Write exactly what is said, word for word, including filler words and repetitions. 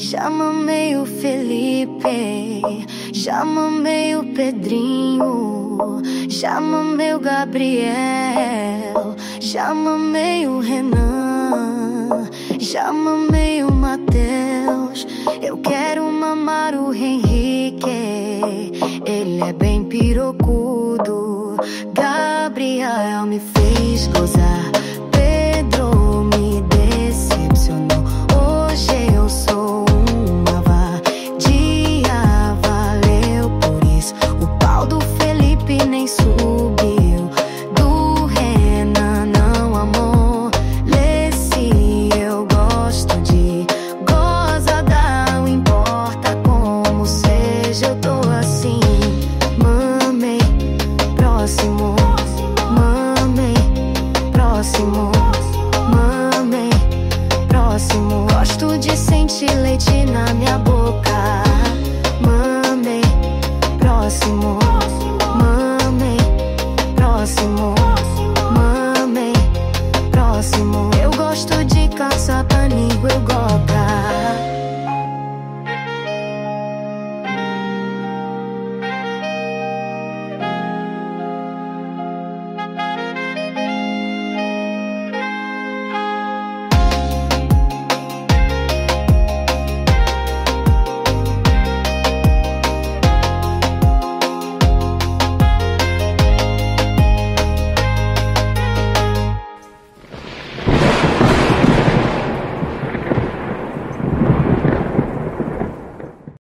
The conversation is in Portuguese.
Chama meio Felipe, chama meio Pedrinho, chama meu Gabriel, chama meio Renan, chama meio Mateus. Eu quero mamar o Henrique, ele é bem pirocudo. Gabriel me fez gozar.